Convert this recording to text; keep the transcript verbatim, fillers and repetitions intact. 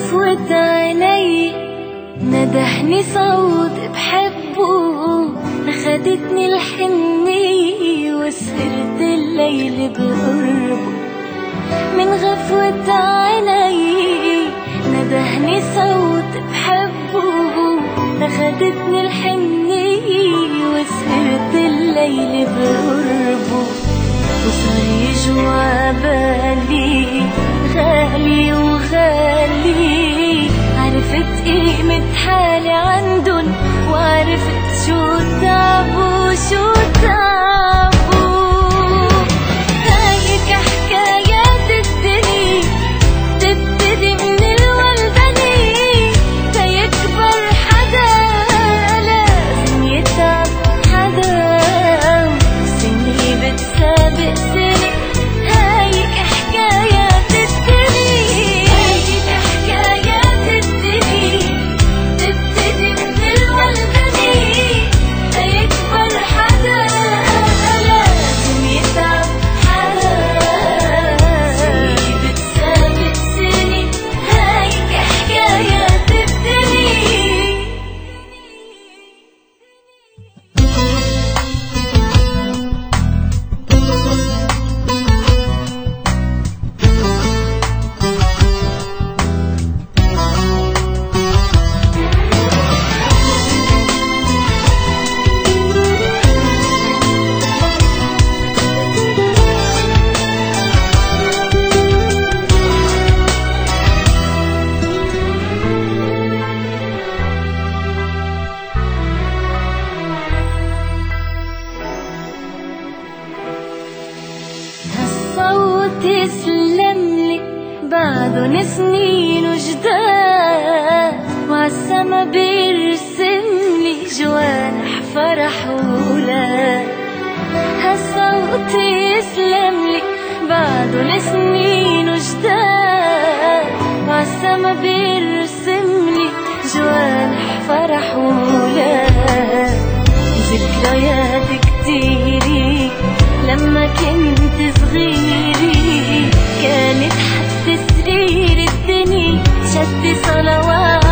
غفوة عيني ندهني صوت بحبه، أخدتني الحنية وسهرت الليل بقربه. من غفوة عيني ندهني صوت بحبه، أخدتني الحنية وسهرت الليل بقربه. وصار يجوع بالي غالي وغالي، عرفت قيمة حالي عندن وعرفت شو تعبوا شو تعبوا. هايك حكايات الدنيا تبتدي من الولداني، تيكبر حدا لازم يتعب حدا، سني بتسابق سنة. هايك حكايات الدنيا، هايك حكايات الدنيا تبتدي من الولداني، تيكبر حدا لازم يتعب حدا، سني بتسابق سنة. هايك حكايات الدنيا. هالصوت يسلملي بعدن سنين وجداد، وعالسما بيرسملي جوانح فرح وولاد. هالصوت يسلملي بعدن سنين وجداد، وعالسما بيرسملي جوانح فرح وولاد. ذكريات كتيري لما كنت صغيري، كانت حتى سرير الدنيا شد صلوات.